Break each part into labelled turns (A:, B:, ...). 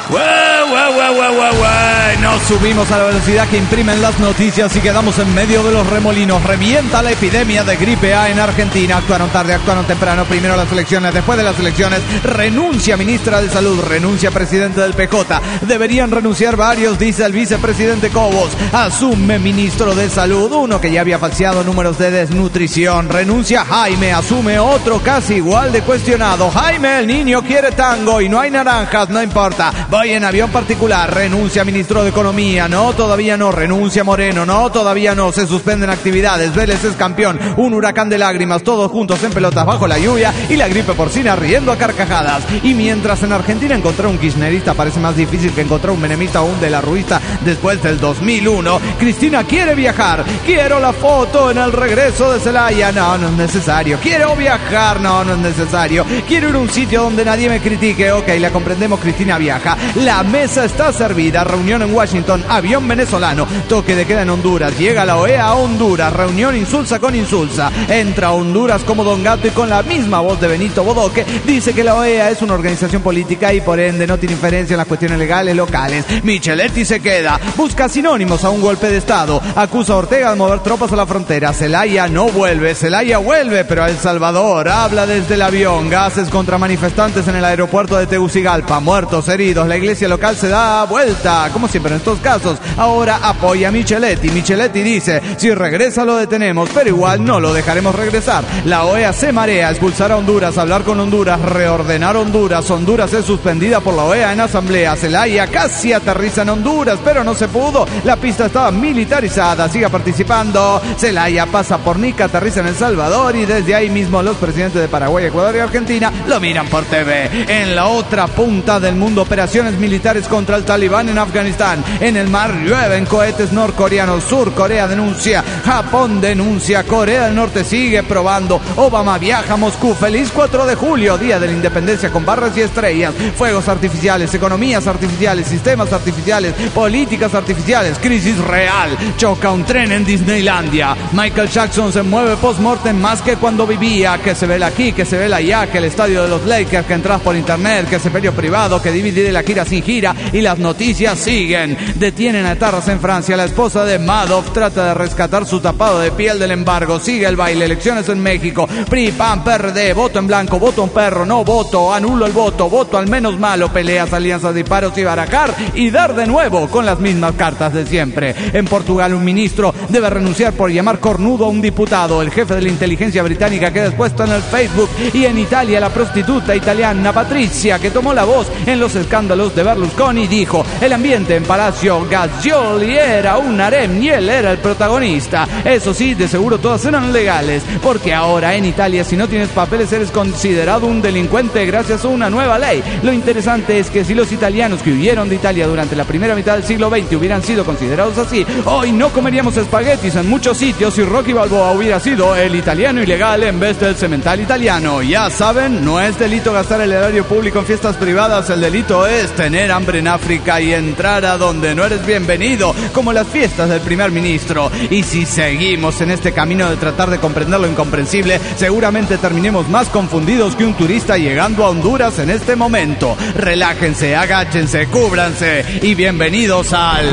A: Nos subimos a la velocidad que imprimen las noticias y quedamos en medio de los remolinos. Revienta la epidemia de gripe A en Argentina. Actuaron tarde, actuaron temprano. Primero las elecciones, después de las elecciones renuncia ministra de Salud, renuncia presidente del PJ. Deberían renunciar varios, dice el vicepresidente Cobos. Asume ministro de Salud, uno que ya había falseado números de desnutrición. Renuncia Jaime, asume otro casi igual de cuestionado. Jaime, el niño quiere tango y no hay naranjas, no importa. Voy en avión particular. Renuncia ministro de Economía, no, todavía no. Renuncia Moreno, no, todavía no. Se suspenden actividades. Vélez es campeón. Un huracán de lágrimas, todos juntos en pelotas bajo la lluvia y la gripe porcina riendo a carcajadas. Y mientras en Argentina encontrar un kirchnerista parece más difícil que encontrar un menemista o un de la Ruista después del 2001, Cristina quiere viajar. Quiero la foto en el regreso de Celaya. No, no es necesario. Quiero viajar. No, no es necesario. Quiero ir a un sitio donde nadie me critique. Ok, la comprendemos, Cristina viaja. La mesa está servida. Reunión en Washington. Avión venezolano. Toque de queda en Honduras. Llega la OEA a Honduras. Reunión insulsa con insulsa. Entra a Honduras como Don Gato y con la misma voz de Benito Bodoque dice que la OEA es una organización política y por ende no tiene inferencia en las cuestiones legales locales. Micheletti se queda. Busca sinónimos a un golpe de Estado. Acusa a Ortega de mover tropas a la frontera. Zelaya no vuelve. Zelaya vuelve, pero a El Salvador. Habla desde el avión. Gases contra manifestantes en el aeropuerto de Tegucigalpa. Muertos, heridos. La iglesia local se da vuelta. Como siempre en estos casos. Ahora apoya a Micheletti. Micheletti dice, si regresa lo detenemos, pero igual no lo dejaremos regresar. La OEA se marea. Expulsar a Honduras, hablar con Honduras, reordenar Honduras. Honduras es suspendida por la OEA en asamblea. Zelaya casi aterriza en Honduras, pero no se pudo. La pista estaba militarizada. Siga participando. Zelaya pasa por Nica, aterriza en El Salvador y desde ahí mismo los presidentes de Paraguay, Ecuador y Argentina lo miran por TV. En la otra punta del mundo, operaciones militares contra el talibán en Afganistán. En el mar llueven cohetes norcoreanos. Sur Corea denuncia, Japón denuncia, Corea del Norte sigue probando. Obama viaja a Moscú. Feliz 4 de julio, día de la independencia con barras y estrellas. Fuegos artificiales, economías artificiales, sistemas artificiales, políticas artificiales, crisis real. Choca un tren en Disneylandia. Michael Jackson se mueve post-mortem más que cuando vivía. Que se vela aquí, que se vela allá, que el estadio de los Lakers, que entras por internet, que ese periodo privado, que divide la gira sin gira y las noticias siguen. Detienen a etarras en Francia. La esposa de Madoff trata de rescatar su tapado de piel del embargo. Sigue el baile. Elecciones en México. PRI, PAN, PRD, voto en blanco, voto en perro, no voto, anulo el voto, voto al menos malo, peleas, alianzas, disparos y barajar y dar de nuevo con las mismas cartas de siempre. En Portugal un ministro debe renunciar por llamar cornudo a un diputado. El jefe de la inteligencia británica queda expuesto en el Facebook. Y en Italia la prostituta italiana Patrizia, que tomó la voz en los escándalos de Berlusconi, dijo, el ambiente en Palacio Gazzioli era un harem y él era el protagonista. Eso sí, de seguro todas eran legales, porque ahora en Italia si no tienes papeles eres considerado un delincuente gracias a una nueva ley. Lo interesante es que si los italianos que huyeron de Italia durante la primera mitad del siglo XX hubieran sido considerados así, hoy no comeríamos espaguetis en muchos sitios y Rocky Balboa hubiera sido el italiano ilegal en vez del cemental italiano. Ya saben, no es delito gastar el erario público en fiestas privadas, el delito es tener hambre en África y entrar a donde no eres bienvenido, como las fiestas del primer ministro. Y si seguimos en este camino de tratar de comprender lo incomprensible, seguramente terminemos más confundidos que un turista llegando a Honduras en este momento. Relájense, agáchense, cúbranse y bienvenidos al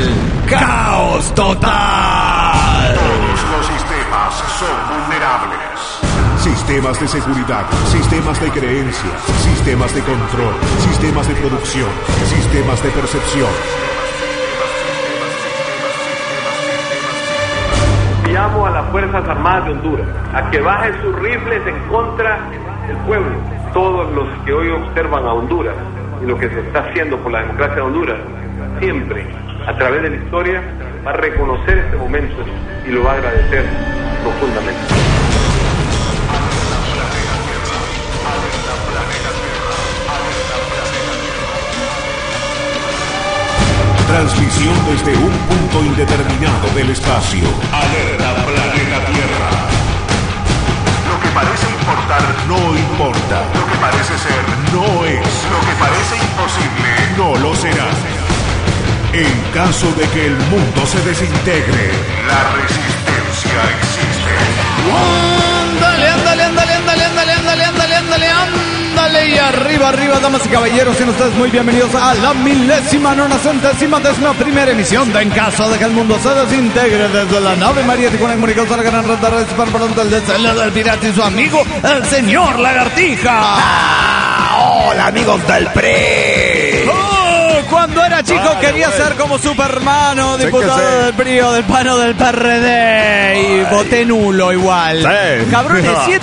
A: Caos Total.
B: Todos los sistemas son vulnerables. Sistemas de seguridad, sistemas de creencias, sistemas de control, sistemas de producción, sistemas de percepción.
C: Llamo a las Fuerzas Armadas de Honduras a que bajen sus rifles en contra del pueblo. Todos los que hoy observan a Honduras y lo que se está haciendo por la democracia de Honduras, siempre, a través de la historia, va a reconocer este momento y lo va a agradecer profundamente.
B: Transmisión desde un punto indeterminado del espacio. Alerta planeta Tierra. Lo que parece importar no importa. Lo que parece ser no es. Lo que parece imposible no lo será. En caso de que el mundo se desintegre, la resistencia existe.
A: Ándale, ándale, ándale, ándale, ándale, ándale, ándale, ándale, ándale. Dale y arriba, arriba, damas y caballeros, sean ustedes muy bienvenidos a la 1.960ª emisión de En Caso de que el mundo se desintegre desde la nave María Tijuana comunicados a la gran red de redes para pronto el descelo del pirata y su amigo, el señor Lagartija.
D: Hola amigos del PRI.
A: Cuando era chico quería ser como Superman o diputado del PRI o del PAN o del PRD y voté nulo igual. Cabrones,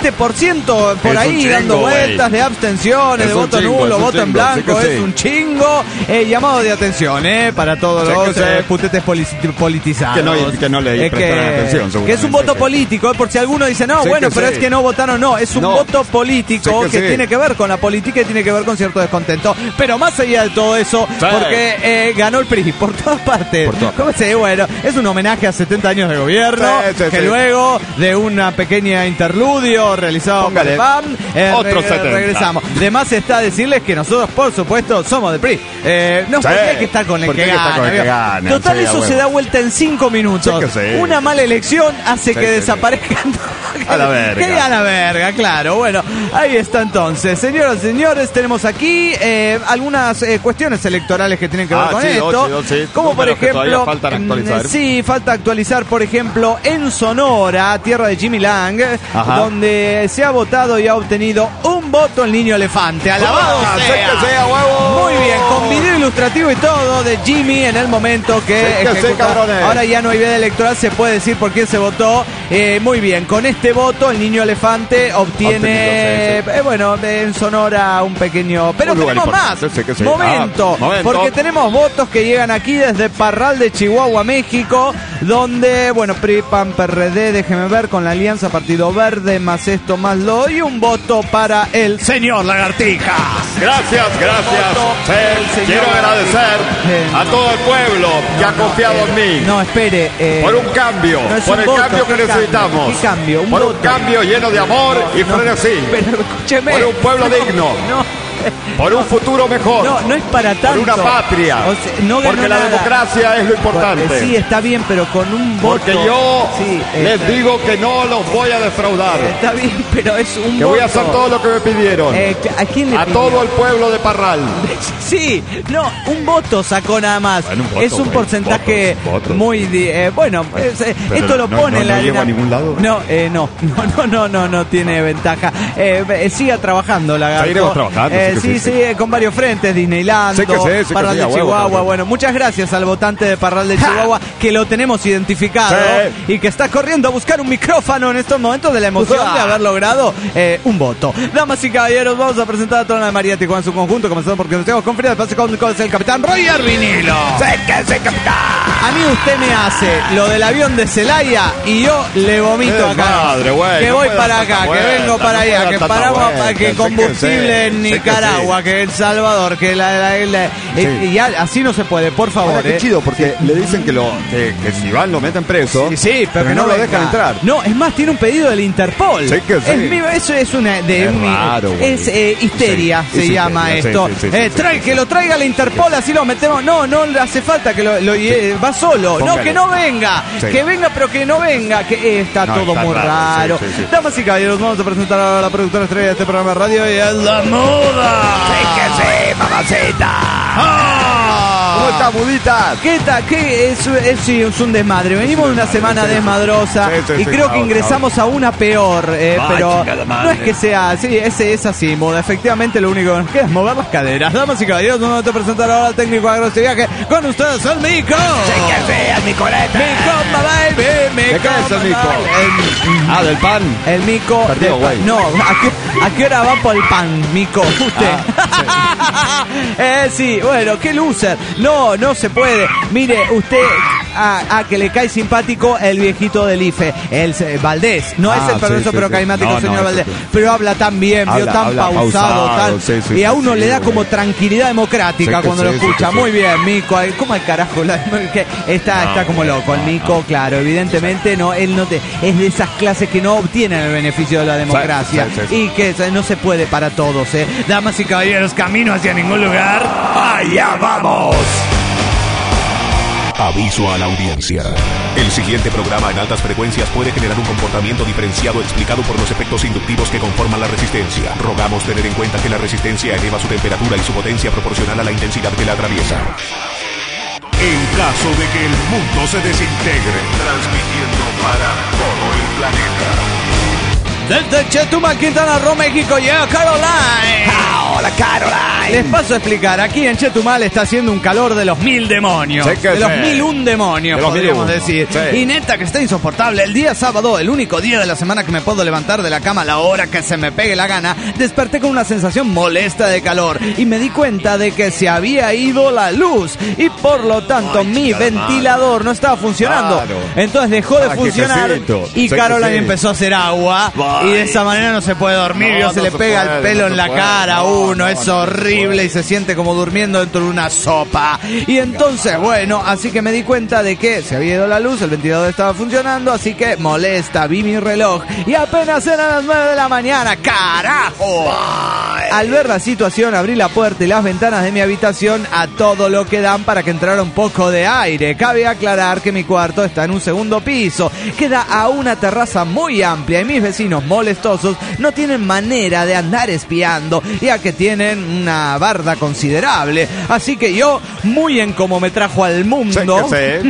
A: 7% por ahí
D: chingo,
A: dando vueltas de abstenciones, de voto nulo, voto en blanco, es un chingo. Llamado de atención, para todos los putetes politizados.
D: Que no le prestan atención.
A: Que es un voto político, por si alguno dice, no, bueno, pero es que no votaron, no, es un voto político que tiene que ver con la política y tiene que ver con cierto descontento. Pero más allá de todo eso, porque ganó el PRI por todas partes. ¿Cómo se dice? Bueno, es un homenaje a 70 años de gobierno, luego de una pequeña interludio realizado por el PAN, regresamos. De más está decirles que nosotros, por supuesto, somos del PRI. No, porque hay que estar con el que gana. Total, eso se da vuelta en 5 minutos. Una mala elección hace que desaparezcan.
D: A la verga.
A: Que a la verga, claro. Bueno, ahí está entonces. Señoras y señores, tenemos aquí algunas cuestiones electorales que tienen que ver con esto. Como por ejemplo, falta actualizar, por ejemplo, en Sonora, tierra de Jimmy Lang, donde se ha votado y ha obtenido un voto el niño elefante. Alabado sea, huevo. Muy bien, con video ilustrativo y todo de Jimmy en el momento que ahora ya no hay veda electoral, se puede decir por quién se votó. Muy bien, con este voto el niño elefante obtiene, bueno, en Sonora un pequeño... Pero tenemos más. Momento. Porque tenemos votos que llegan aquí desde Parral de Chihuahua, México, donde, bueno, PRI, PAN, PRD, déjeme ver, con la Alianza Partido Verde, más esto, más lo, y un voto para el señor Lagartija.
D: Gracias. Quiero agradecer a todo el pueblo que ha confiado en mí.
A: No, espere.
D: Por un cambio, por el cambio que necesitamos.
A: ¿Qué cambio?
D: Por un cambio lleno de amor y frenesí.
A: Pero escúcheme.
D: Por un pueblo digno. Por un futuro mejor.
A: No es para tanto.
D: Por una patria. Porque la democracia es lo importante.
A: Sí, está bien, pero con un voto.
D: Porque yo les digo que no los voy a defraudar.
A: Está bien, pero es un voto.
D: Voy a hacer todo lo que me pidieron.
A: ¿A quién le
D: pidió? Todo el pueblo de Parral.
A: Sí, no, un voto sacó nada más. Bueno, es un porcentaje muy... esto lo pone en la...
D: ¿No lleva a ningún lado?
A: No tiene ventaja. Siga trabajando, Lagarto.
D: Seguiremos trabajando.
A: Sí, con varios frentes, Disneyland, Parral de Chihuahua. Bueno, muchas gracias al votante de Parral de Chihuahua, que lo tenemos identificado y que está corriendo a buscar un micrófono en estos momentos de la emoción de haber logrado un voto. Damas y caballeros, vamos a presentar a toda la María Tijuana en su conjunto, comenzando porque nos tenemos conferencia de pase con el capitán Roger Vinilo.
D: ¡Sí, capitán!
A: A mí usted me hace lo del avión de Celaya y yo le vomito acá. Que voy para acá, que vengo para allá, que paramos para que combustible en Nicaragua, que El Salvador, que y así no se puede, por favor.
D: Qué chido, porque le dicen que si van lo meten preso.
A: Sí, pero que no lo dejan entrar. No, es más, tiene un pedido del Interpol. Eso es una histeria, se llama esto. Que lo traiga la Interpol, así lo metemos. No le hace falta que va solo. No, que no venga. Que venga, pero que no venga. Que está todo muy raro. Damas y caballeros, vamos a presentar a la productora estrella de este programa de radio y es la muda.
D: Sí, mamacita. ¿Cómo está, mudita?
A: ¿Qué tal? Es un desmadre. Venimos de una semana desmadrosa y creo que ingresamos a una peor. Pero no es que sea... Sí, es así, muda. Efectivamente, lo único que nos queda es mover las caderas. Damas y caballeros, vamos a presentar ahora al técnico de este viaje. Con ustedes, el Mico.
D: El Micoleta.
A: Mico, baby.
D: ¿Qué es el Mico? Del pan.
A: El Mico.
D: Partido, güey.
A: No, ¿a qué hora va por el pan, Mico? Usted. Sí, bueno, qué loser. No se puede. Mire, usted, que le cae simpático el viejito del IFE, el Valdés. No es el perverso pero carismático señor Valdés. Pero habla tan bien, tan pausado. Y a uno le da como tranquilidad democrática cuando lo escucha. Muy bien, Mico. ¿Cómo al carajo? Está como loco. El Mico, claro, evidentemente es de esas clases que no obtienen el beneficio de la democracia. Y que no se puede para todos, Damas y caballeros, camino hacia ningún lugar.
B: ¡Allá vamos! Aviso a la audiencia. El siguiente programa en altas frecuencias puede generar un comportamiento diferenciado explicado por los efectos inductivos que conforman la resistencia. Rogamos tener en cuenta que la resistencia eleva su temperatura y su potencia proporcional a la intensidad que la atraviesa. En caso de que el mundo se desintegre, transmitiendo para todo el planeta.
A: Desde Chetumal, Quintana Roo, México, llega Caroline.
E: Hola, Caroline.
A: Les paso a explicar. Aquí en Chetumal está haciendo un calor de los 1000 demonios.
D: Sí que
A: de los
D: sí.
A: 1001 demonios,
D: De los
A: podríamos
D: 1001,
A: decir.
D: sí.
A: Y neta que está insoportable. El día sábado, el único día de la semana que me puedo levantar de la cama a la hora que se me pegue la gana, desperté con una sensación molesta de calor. Y me di cuenta de que se había ido la luz. Y por lo tanto, mi ventilador no estaba funcionando.
D: Claro.
A: Entonces dejó de funcionar.
D: sequecito.
A: Y Caroline
D: Sí.
A: empezó a hacer agua. Y de esa manera no se puede dormir.
D: No,
A: Se
D: no
A: le
D: se
A: pega
D: puede,
A: el pelo
D: no
A: en
D: se
A: la
D: puede.
A: cara a
D: No,
A: uno.
D: no,
A: Es
D: no se
A: horrible
D: puede.
A: y se siente como durmiendo dentro de una sopa. Y entonces, bueno, así que me di cuenta de que se había ido la luz, el ventilador estaba funcionando, así que molesta, vi mi reloj y apenas eran las 9 de la mañana. ¡Carajo! Al ver la situación, abrí la puerta y las ventanas de mi habitación a todo lo que dan para que entrara un poco de aire. Cabe aclarar que mi cuarto está en un segundo piso, que da a una terraza muy amplia y mis vecinos molestosos no tienen manera de andar espiando, ya que tienen una barda considerable. Así que yo, muy en como me trajo al mundo,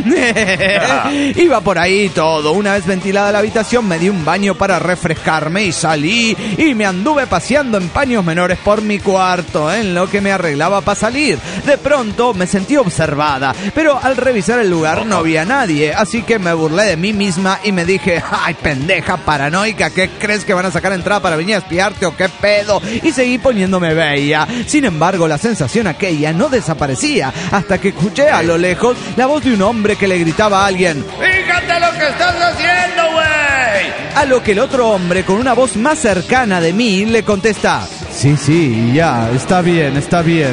A: iba por ahí todo. Una vez ventilada la habitación, me di un baño para refrescarme y salí y me anduve paseando en paños menores por mi cuarto, en lo que me arreglaba para salir. De pronto me sentí observada, pero al revisar el lugar no había nadie, así que me burlé de mí misma y me dije: ¡ay, pendeja paranoica! ¿Qué crees que van a sacar entrada para venir a espiarte o qué pedo? Y seguí poniéndome bella. Sin embargo, la sensación aquella no desaparecía hasta que escuché a lo lejos la voz de un hombre que le gritaba a alguien: ¡fíjate lo que estás haciendo, güey! A lo que el otro hombre, con una voz más cercana de mí, le contesta: sí, ya, está bien, está bien.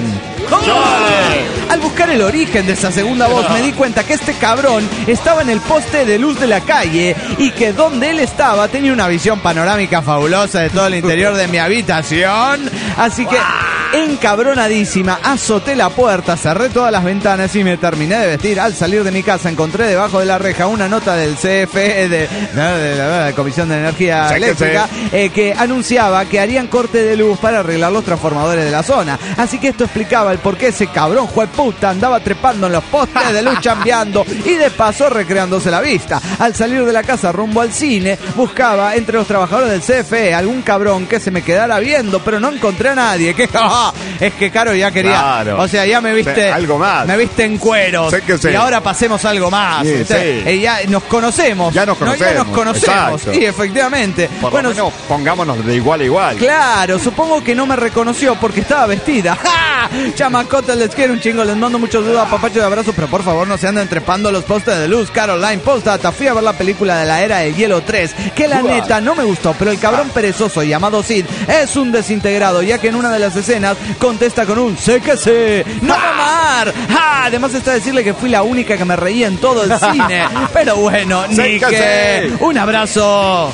A: Al buscar el origen de esa segunda voz me di cuenta que este cabrón estaba en el poste de luz de la calle y que donde él estaba tenía una visión panorámica fabulosa de todo el interior de mi habitación. Así que, encabronadísima, azoté la puerta, cerré todas las ventanas y me terminé de vestir. Al salir de mi casa encontré debajo de la reja una nota del CFE, de la Comisión de Energía Eléctrica, que anunciaba que harían corte de luz para arreglar los transformadores de la zona. Así que esto explicaba el por qué ese cabrón jueputa andaba trepando en los postes de luz chambeando y de paso recreándose la vista. Al salir de la casa rumbo al cine, buscaba entre los trabajadores del CFE algún cabrón que se me quedara viendo, pero no encontré a nadie. Que es que Caro ya quería,
D: Claro.
A: o sea, ya me viste,
D: algo más.
A: me viste en cueros,
D: Sé que sí.
A: y ahora pasemos a algo más.
D: Sí,
A: Usted,
D: sí.
A: ya nos conocemos.
D: Ya nos
A: No, ya nos
D: conocemos,
A: conocemos.
D: exacto.
A: Sí, efectivamente.
D: Por
A: Bueno,
D: lo menos pongámonos de igual a igual.
A: claro, supongo que no me reconoció porque estaba vestida. ¡Ja! Chamacotas, les quiero un chingo, les mando muchos dudas, papacho de abrazos, pero por favor no se anden trepando los postes de luz. Caroline, postdata, fui a ver la película de la Era del Hielo 3, que la neta no me gustó, pero el cabrón perezoso llamado Sid es un desintegrado, ya que en una de las escenas contesta con un sé que sé, no mamar. ¡Ja! Además está decirle que fui la única que me reía en todo el cine. Pero bueno,
D: Sé
A: ni
D: que
A: que...
D: sé.
A: Un abrazo.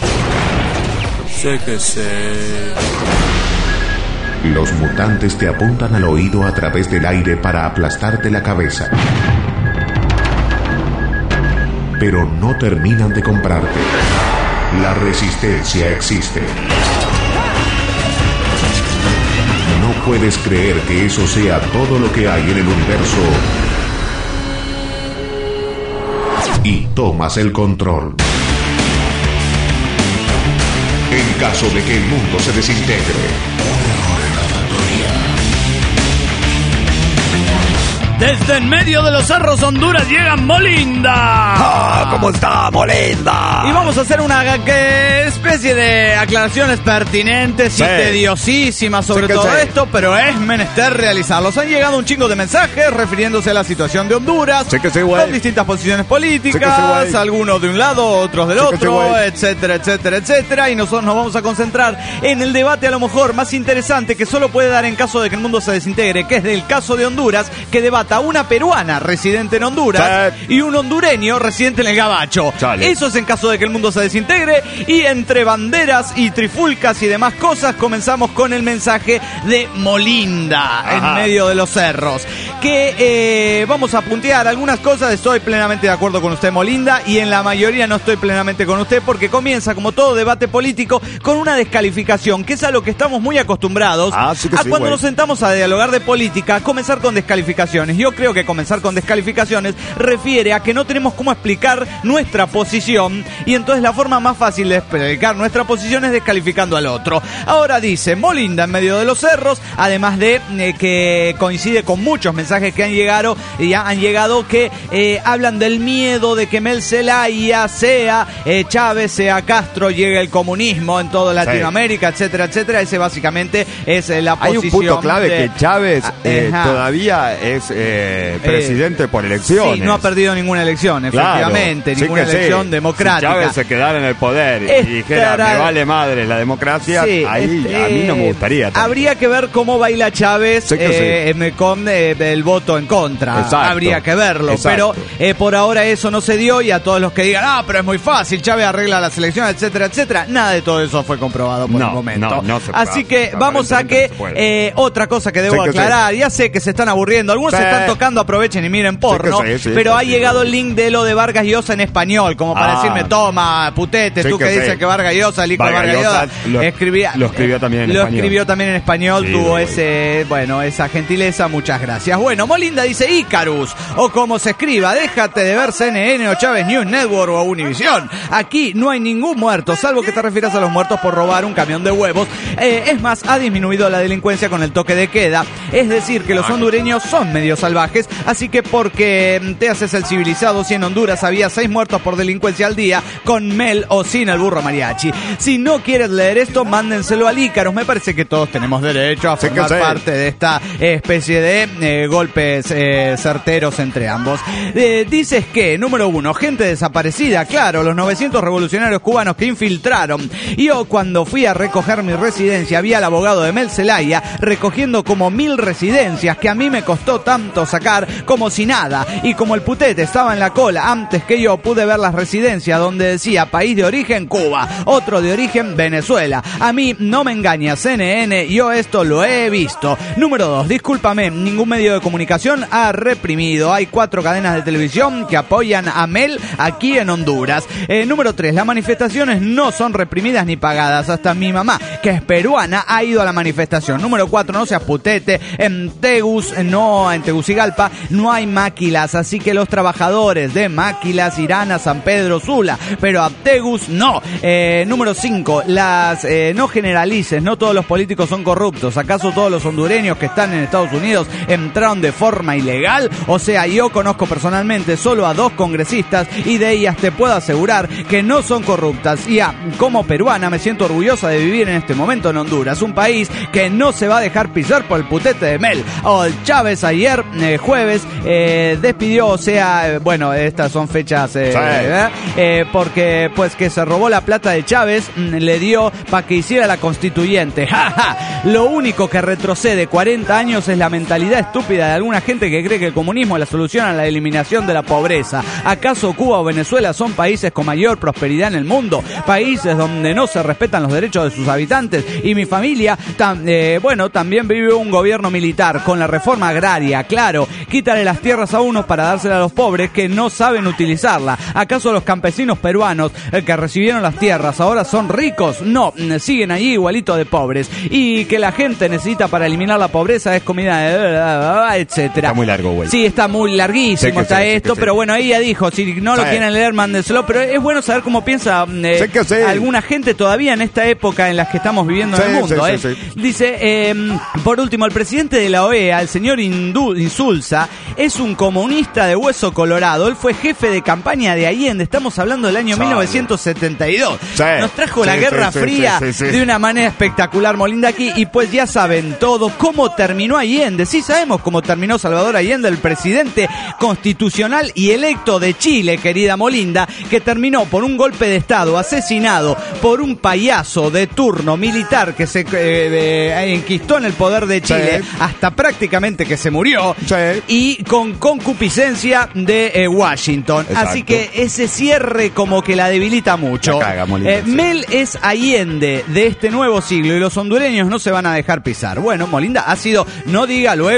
E: Sé que sé.
B: Los mutantes te apuntan al oído a través del aire para aplastarte la cabeza. Pero no terminan de comprarte. La resistencia existe. No puedes creer que eso sea todo lo que hay en el universo. Y tomas el control. En caso de que el mundo se desintegre.
A: Desde en medio de los cerros Honduras llega Molinda.
E: ¿Cómo está, Molinda?
A: Y vamos a hacer una especie de aclaraciones pertinentes y
D: Sí.
A: tediosísimas sobre
D: Sí que
A: todo
D: sí.
A: esto, pero es menester realizarlos. Han llegado un chingo de mensajes refiriéndose a la situación de Honduras,
D: Sí que sí, güey.
A: con distintas posiciones políticas,
D: Sí que sí, güey.
A: algunos de un lado, otros del
D: Sí que sí,
A: otro,
D: güey.
A: etcétera, etcétera, etcétera. Y nosotros nos vamos a concentrar en el debate a lo mejor más interesante que solo puede dar en caso de que el mundo se desintegre, que es del caso de Honduras, que debata una peruana residente en Honduras
D: Sí.
A: y un hondureño residente en el Gabacho.
D: Chale.
A: Eso es en caso de que el mundo se desintegre. Y entre banderas y trifulcas y demás cosas, comenzamos con el mensaje de Molinda,
D: Ajá.
A: en medio de los cerros, que vamos a puntear algunas cosas. Estoy plenamente de acuerdo con usted, Molinda, y en la mayoría no estoy plenamente con usted, porque comienza, como todo debate político, con una descalificación, que es a lo que estamos muy acostumbrados cuando nos sentamos a dialogar de política, comenzar con descalificaciones. Yo creo que comenzar con descalificaciones refiere a que no tenemos cómo explicar nuestra posición, y entonces la forma más fácil de explicar nuestra posición es descalificando al otro. Ahora dice Molinda en medio de los cerros, además de que coincide con muchos mensajes que han llegado que hablan del miedo de que Mel Zelaya sea Chávez, sea Castro, llegue el comunismo en toda Latinoamérica, etcétera, etcétera. Ese básicamente es la posición.
D: Hay un punto clave que Chávez todavía es presidente por elecciones.
A: Sí, no ha perdido ninguna elección, efectivamente, ninguna elección democrática.
D: Si Chávez se quedara en el poder y dijera me vale madre la democracia, ahí a mí no me gustaría tanto.
A: Habría que ver cómo baila Chávez con el voto en contra.
D: Exacto.
A: Habría que verlo. Exacto. Pero por ahora eso no se dio, y a todos los que digan, pero es muy fácil, Chávez arregla la selección, etcétera, etcétera, nada de todo eso fue comprobado por el momento.
D: No se
A: Así que vamos a que otra cosa que debo aclarar, ya sé que se están aburriendo, algunos se están tocando, aprovechen y miren porno, pero ha llegado el link de lo de Vargas Llosa en español, como para decirme, toma, putete, tú que dices que Vargas Llosa, el hijo de Vargas Llosa, lo escribió también en español. Lo escribió también en español, tuvo esa gentileza, muchas gracias. Bueno, Molinda dice Icarus, o como se escriba, déjate de ver CNN o Chávez News Network o Univisión. Aquí no hay ningún muerto, salvo que te refieras a los muertos por robar un camión de huevos. Es más, ha disminuido la delincuencia con el toque de queda. Es decir, que los hondureños son medio salvajes, así que porque te haces el civilizado, si en Honduras había 6 muertos por delincuencia al día, con Mel o sin el burro mariachi. Si no quieres leer esto, mándenselo al Ícaros. Me parece que todos tenemos derecho a formar parte de esta especie de golpes certeros entre ambos. Dices que, número 1, gente desaparecida, claro, los 900 revolucionarios cubanos que infiltraron. Yo cuando fui a recoger mi residencia vi al abogado de Mel Zelaya recogiendo como 1000 residencias que a mí me costó tanto sacar como si nada, y como el putete estaba en la cola antes que yo, pude ver las residencias donde decía país de origen Cuba, otro de origen Venezuela. A mí no me engaña CNN, yo esto lo he visto. Número 2, discúlpame, ningún medio de comunicación ha reprimido. Hay 4 cadenas de televisión que apoyan a Mel aquí en Honduras. Número 3, las manifestaciones no son reprimidas ni pagadas. Hasta mi mamá, que es peruana, ha ido a la manifestación. Número 4, no seas putete. En Tegucigalpa no hay máquilas, así que los trabajadores de máquilas irán a San Pedro Sula, pero a Tegus no. Número 5, no generalices, no todos los políticos son corruptos. ¿Acaso todos los hondureños que están en Estados Unidos entraron de forma ilegal? O sea, yo conozco personalmente solo a 2 congresistas y de ellas te puedo asegurar que no son corruptas. Y como peruana me siento orgullosa de vivir en este momento en Honduras, un país que no se va a dejar pisar por el putete de Mel. Chávez ayer, jueves, despidió, estas son fechas, porque pues que se robó la plata de Chávez, le dio para que hiciera la constituyente. Lo único que retrocede 40 años es la mentalidad estúpida de alguna gente que cree que el comunismo es la solución a la eliminación de la pobreza. ¿Acaso Cuba o Venezuela son países con mayor prosperidad en el mundo? Países donde no se respetan los derechos de sus habitantes. Y mi familia, también vive un gobierno militar con la reforma agraria, claro. Quítale las tierras a unos para dárselas a los pobres que no saben utilizarla. ¿Acaso los campesinos peruanos que recibieron las tierras ahora son ricos? No, siguen allí igualito de pobres. Y que la gente necesita para eliminar la pobreza es comida, etcétera.
D: Está muy largo, güey.
A: Sí, está muy larguísimo esto, pero bueno, ahí ya dijo, si no lo quieren leer, mándenselo, pero es bueno saber cómo piensa alguna gente todavía en esta época en la que estamos viviendo en el mundo. Dice, por último, el presidente de la OEA, el señor Insulza, es un comunista de hueso colorado. Él fue jefe de campaña de Allende, estamos hablando del año 1972. Nos trajo la Guerra Fría de una manera espectacular, Molinda, aquí, y pues ya saben todo cómo terminó Allende. Sí sabemos cómo terminó Salvador Allende, el presidente constitucional y electo de Chile, querida Molinda, que terminó por un golpe de Estado, asesinado por un payaso de turno militar que se enquistó en el poder de Chile hasta prácticamente que se murió, y con concupiscencia de Washington. Exacto. Así que ese cierre como que la debilita mucho. Mel es Allende de este nuevo siglo y los hondureños no se van a dejar pisar. Bueno, Molinda, ha sido, no diga luego que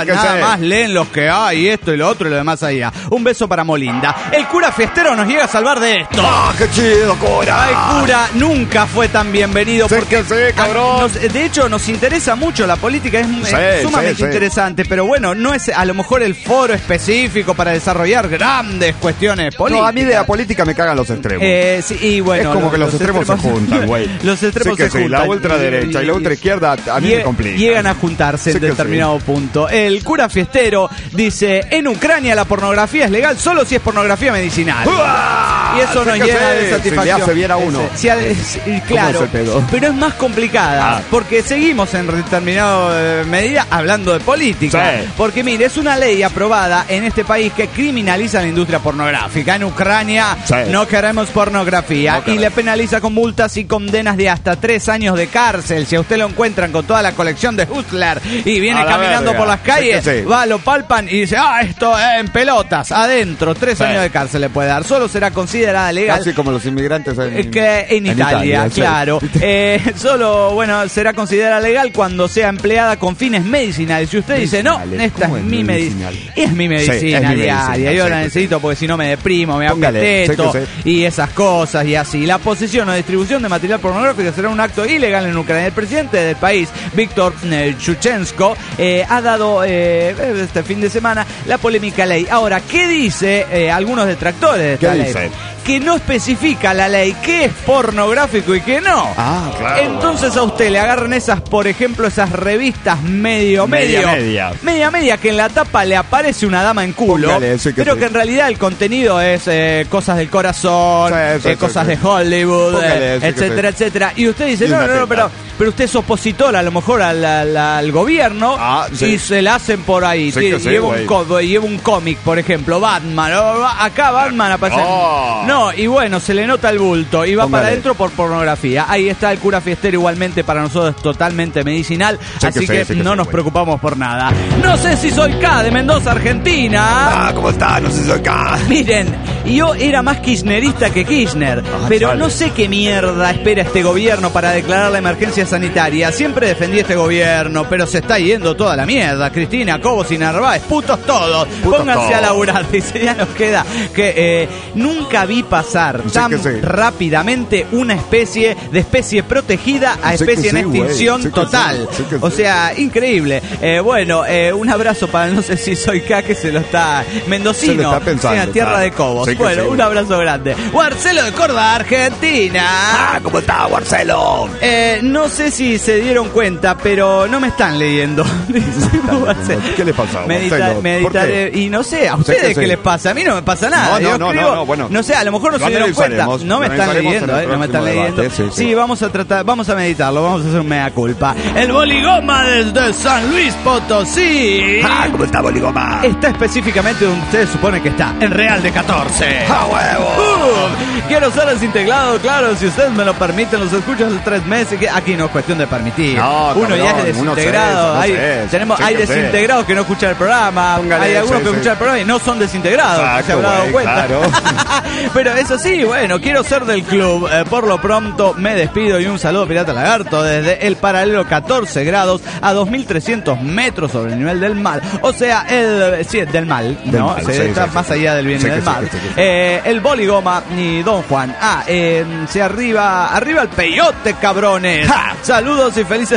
A: nada más leen los que hay, esto y lo otro y lo demás allá. Un beso para Molinda. El cura fiestero nos llega a salvar de esto.
D: ¡Ah, qué chido, cura!
A: El cura nunca fue tan bienvenido porque
D: cabrón.
A: de hecho nos interesa mucho la política, es sumamente interesante, pero bueno, no es a lo mejor el foro específico para desarrollar grandes cuestiones políticas.
D: No, a mí de la política me cagan los extremos.
A: Sí, y bueno,
D: es como que los extremos se juntan, güey.
A: Los extremos se juntan.
D: La ultraderecha y la ultraizquierda a mí me complica.
A: Llegan a juntarse en determinado punto. El cura fiestero dice: en Ucrania la pornografía es legal solo si es pornografía medicinal. Y eso nos llena de satisfacción.
D: Si le hace bien a uno.
A: Claro, pero es más complicada porque seguimos en determinada medida hablando de política. Sí. Porque mire, es una ley aprobada en este país que criminaliza la industria pornográfica. En Ucrania no queremos pornografía y le penaliza con multas y condenas de hasta 3 años de cárcel. Si a usted lo encuentran con toda la colección de Hustler y viene caminando por las calles, va, lo palpan y dice: esto en pelotas, adentro, 3 años de cárcel le puede dar. Solo será considerada legal.
D: Casi como los inmigrantes
A: en Italia, claro. Solo, bueno, será considerada legal cuando sea empleada con fines medicinales. Si usted dice: no, esta es mi medicina. Es mi medicina diaria. Yo la necesito porque si no me deprimo, me apeteto y esas cosas y así. La posesión o distribución de material pornográfico será un acto ilegal en Ucrania. El presidente del país, Víctor Yushchenko, ha dado este fin de semana la polémica ley. Ahora, ¿qué dice algunos detractores de esta ley? Que no especifica la ley qué es pornográfico y qué no.
D: Claro.
A: Entonces a usted le agarran esas, por ejemplo, esas revistas media, que en la tapa le aparece una dama en culo, pero que en realidad el contenido es cosas del corazón, cosas de Hollywood, etcétera, etcétera. Y usted dice: no, pero usted es opositor a lo mejor al gobierno y se la hacen por ahí. Lleva un cómic, por ejemplo, Batman. Acá Batman aparece. No, y bueno, se le nota el bulto y va para adentro por pornografía. Ahí está el cura fiestero, igualmente para nosotros totalmente medicinal, así que no nos preocupamos por nada. No sé si soy K de Mendoza, Argentina.
D: ¿Cómo está? No sé si soy K.
A: Miren, yo era más kirchnerista que Kirchner, pero no sé qué mierda espera este gobierno para declarar la emergencia sanitaria. Siempre defendí este gobierno, pero se está yendo toda la mierda. Cristina, Cobos y Narváez, putos todos. Pónganse a laburar, dice. Ya nos queda que nunca vi pasar tan rápidamente una especie protegida a especie en extinción total. O sea, increíble. Bueno, un abrazo para no sé si soy K, que se lo está mendocino,
D: se lo está pensando,
A: en la tierra de Cobos. Bueno, un abrazo grande. Marcelo de Córdoba, Argentina.
E: ¿Cómo está, Marcelo?
A: No sé si se dieron cuenta, pero no me están leyendo.
D: ¿Qué les pasa?
A: Meditar, y no sé, a ustedes qué les pasa. A mí no me pasa nada.
D: Bueno.
A: No sé, a lo mejor no se dieron cuenta. No me están leyendo, no me están leyendo. Sí, vamos a meditarlo, vamos a hacer un mea culpa. El Boligoma desde San Luis Potosí.
E: ¿Cómo está, Boligoma?
A: Está específicamente donde ustedes suponen que está, en Real de 14.
E: ¡A huevo!
A: Quiero ser desintegrado, claro, si ustedes me lo permiten, los escucho hace 3 meses. Aquí no es cuestión de permitir. Uno ya es desintegrado. Hay desintegrados que no escuchan el programa. Hay algunos que escuchan el programa y no son desintegrados. Se habrá dado cuenta. Claro. Pero eso sí, bueno, quiero ser del club. Por lo pronto me despido y un saludo, Pirata Lagarto, desde el paralelo 14 grados a 2.300 metros sobre el nivel del mar. O sea, del mal, ¿no? Está más allá del bien y del mal. El Boligoma y Don Juan. Se arriba el peyote, cabrones. Saludos y felices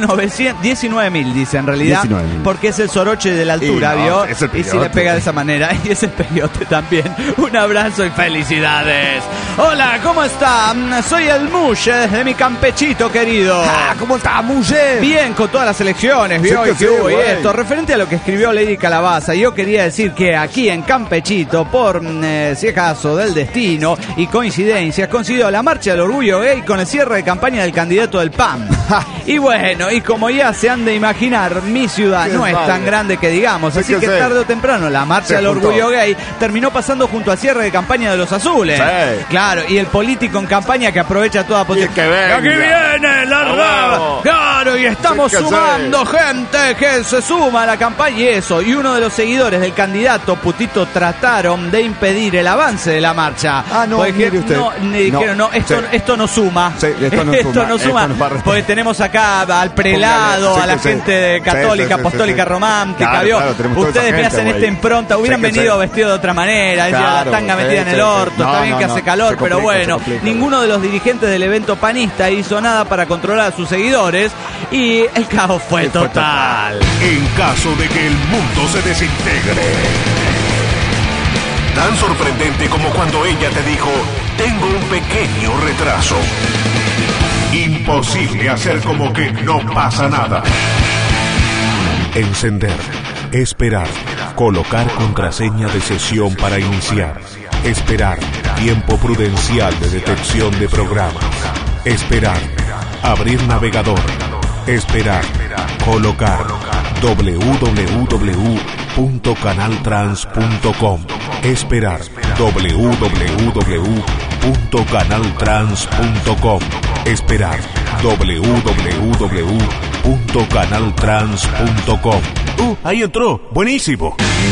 A: 19.000, dice en realidad. 19.000. Porque es el soroche de la altura, ¿vio? Y si le pega de esa manera. Y es el peyote también. Un abrazo y felicidades. Hola, ¿cómo está? Soy el Mushe desde mi Campechito querido.
E: ¿Cómo está, Mushe?
A: Bien, con todas las elecciones, ¿vio? Y esto, referente a lo que escribió Lady Calabaza, yo quería decir que aquí en Campechito, por si acaso del destino y coincidencias, coincidió la marcha del orgullo gay con el cierre de campaña del candidato del PAN. Y bueno, y como ya se han de imaginar, mi ciudad no es tan grande que digamos, así que tarde o temprano la marcha del orgullo gay terminó pasando junto al cierre de campaña de los azules. Claro, y el político en campaña que aprovecha toda posición. ¡Aquí viene la raba! Claro, y estamos sumando gente que se suma a la campaña y eso. Y uno de los seguidores del candidato putito trataron de impedir impedir el avance de la marcha.
E: Porque
A: mire usted. Dijeron, esto no suma.
E: Sí, esto no suma.
A: Porque tenemos acá al prelado, a la gente católica, apostólica, romántica.
E: Claro,
A: ustedes me hacen esta impronta. Hubieran venido vestidos de otra manera. La tanga metida en el orto. Está bien que hace calor, pero bueno. Ninguno de los dirigentes del evento panista hizo nada para controlar a sus seguidores. Y el caos fue total.
B: En caso de que el mundo se desintegre. Tan sorprendente como cuando ella te dijo, tengo un pequeño retraso. Imposible hacer como que no pasa nada. Encender, esperar, colocar contraseña de sesión para iniciar, esperar, tiempo prudencial de detección de programas, esperar, abrir navegador, esperar, colocar, www.canaltrans.com, esperar, www.canaltrans.com, esperar, www.canaltrans.com. Ahí entró, buenísimo.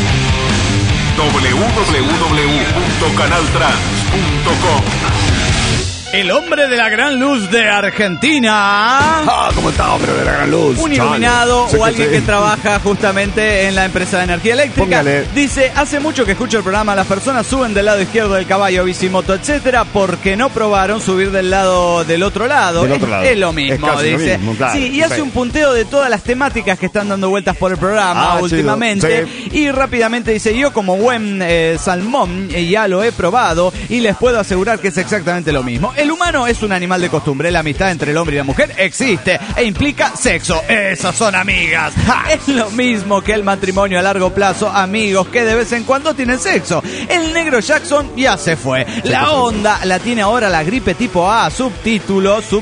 B: www.canaltrans.com.
A: El hombre de la gran luz de Argentina.
E: ¿Cómo está, hombre de la gran luz?
A: Un iluminado o alguien que trabaja justamente en la empresa de energía eléctrica.
E: Póngale.
A: Dice, hace mucho que escucho el programa, las personas suben del lado izquierdo del caballo, bicimoto, etcétera, porque no probaron subir del otro lado. Es lo mismo, dice.
E: Lo mismo, claro.
A: Sí, y hace un punteo de todas las temáticas que están dando vueltas por el programa últimamente.
E: Sí.
A: Y rápidamente dice, yo como buen salmón ya lo he probado y les puedo asegurar que es exactamente lo mismo. El humano es un animal de costumbre. La amistad entre el hombre y la mujer existe e implica sexo. Esas son amigas. Es lo mismo que el matrimonio a largo plazo. Amigos que de vez en cuando tienen sexo. El negro Jackson ya se fue. La onda la tiene ahora la gripe tipo A, subtipo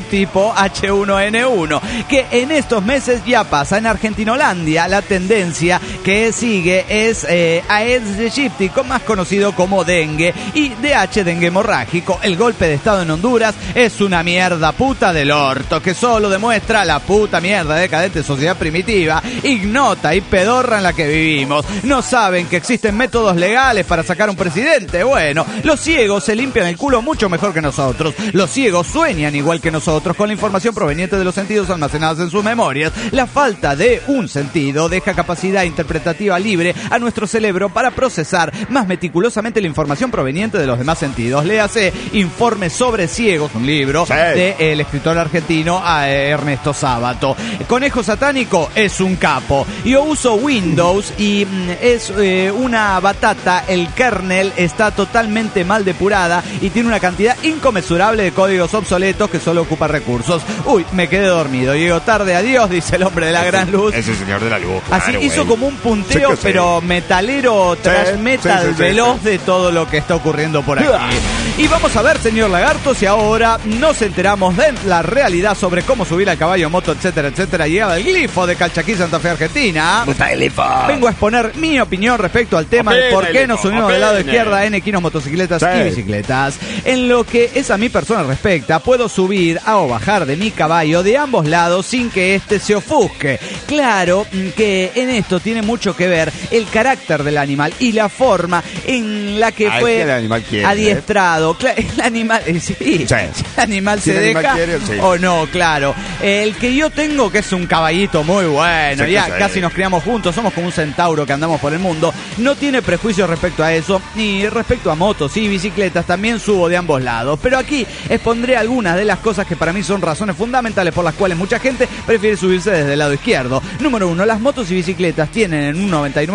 A: H1N1, que en estos meses ya pasa. En Argentinolandia la tendencia que sigue es Aedes aegypti, más conocido como dengue, y DH, dengue hemorrágico. El golpe de estado en Honduras es una mierda puta del orto que solo demuestra la puta mierda decadente sociedad primitiva, ignota y pedorra en la que vivimos. No saben que existen métodos legales para sacar un presidente. Bueno, los ciegos se limpian el culo mucho mejor que nosotros. Los ciegos sueñan igual que nosotros con la información proveniente de los sentidos almacenados en sus memorias. La falta de un sentido deja capacidad interpretativa libre a nuestro cerebro para procesar más meticulosamente la información proveniente de los demás sentidos. Léase Informe sobre Ciegos, un libro del escritor argentino Ernesto Sábato. Conejo Satánico es un capo. Yo uso Windows y es una batata. El kernel está totalmente mal depurada y tiene una cantidad inconmensurable de códigos obsoletos que solo ocupa recursos. Uy, me quedé dormido. Llego tarde, adiós, dice el hombre de la gran luz.
E: Es el señor de la luz.
A: Así hizo como un punteo, pero metalero, trash metal, veloz de todo lo que está ocurriendo por aquí. Y vamos a ver, señor Lagarto, si ahora nos enteramos de la realidad sobre cómo subir al caballo, moto, etcétera, etcétera. Llegada el glifo de Calchaquí, Santa Fe, Argentina.
E: ¿Cómo está el glifo?
A: Vengo a exponer mi opinión respecto al tema de por qué nos subimos del lado izquierda en equinos, motocicletas y bicicletas. En lo que es a mi persona respecta, puedo subir o bajar de mi caballo de ambos lados sin que éste se ofusque. Claro que en esto tiene mucho que ver el carácter del animal y la forma en la que fue adiestrado. El animal, el animal se deja o no, claro. El que yo tengo, que es un caballito muy bueno, casi nos criamos juntos, somos como un centauro que andamos por el mundo, no tiene prejuicios respecto a eso, ni respecto a motos y bicicletas, también subo de ambos lados. Pero aquí expondré algunas de las cosas que para mí son razones fundamentales por las cuales mucha gente prefiere subirse desde el lado izquierdo. Número 1, las motos y bicicletas tienen en un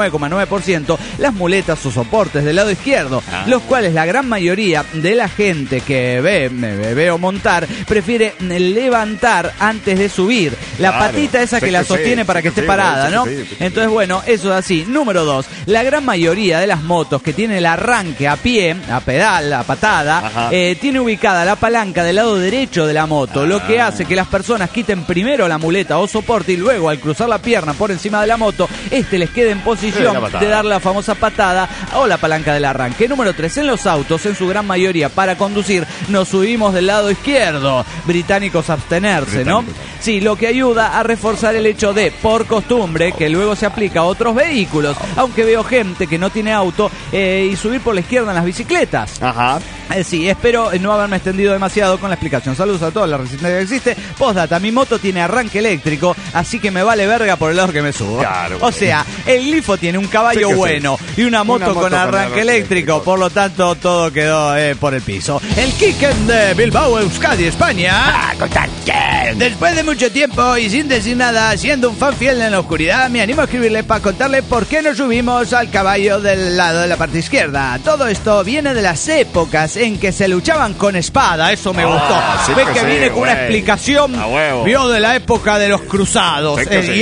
A: 99,9% las muletas o soportes del lado izquierdo, los cuales la gran mayoría de la gente que me veo montar prefiere levantar antes de subir la patita esa que la sostiene para que esté parada, ¿no? Entonces, bueno, eso es así. Número 2, la gran mayoría de las motos que tienen el arranque a pie, a pedal, a patada, tiene ubicada la palanca del lado derecho de la moto, lo que hace que las personas quiten primero la muleta o soporte y luego, al cruzar la pierna por encima de la moto, les quede en posición de dar la famosa patada o la palanca del arranque. Número 3, en los autos, en su gran mayoría, para conducir nos subimos del lado izquierdo. Británicos abstenerse, ¿no? Sí, lo que ayuda a reforzar el hecho de, por costumbre, que luego se aplica a otros vehículos, aunque veo gente que no tiene auto y subir por la izquierda en las bicicletas.
D: Ajá.
A: Sí, espero no haberme extendido demasiado con la explicación. Saludos a todos, la resistencia que existe. Postdata, mi moto tiene arranque eléctrico, así que me vale verga por el lado que me subo.
D: Claro.
A: O sea, el Glifo tiene un caballo bueno y una moto con arranque eléctrico, por lo tanto todo quedó por el piso. El Kicken de Bilbao, Euskadi, España. Después de mucho tiempo y sin decir nada, siendo un fan fiel en la oscuridad, me animo a escribirle para contarle por qué nos subimos al caballo del lado de la parte izquierda. Todo esto viene de las épocas en que se luchaban con espada, eso me gustó.
D: Sí,
A: Ve que viene con una explicación, vio de la época de los cruzados, y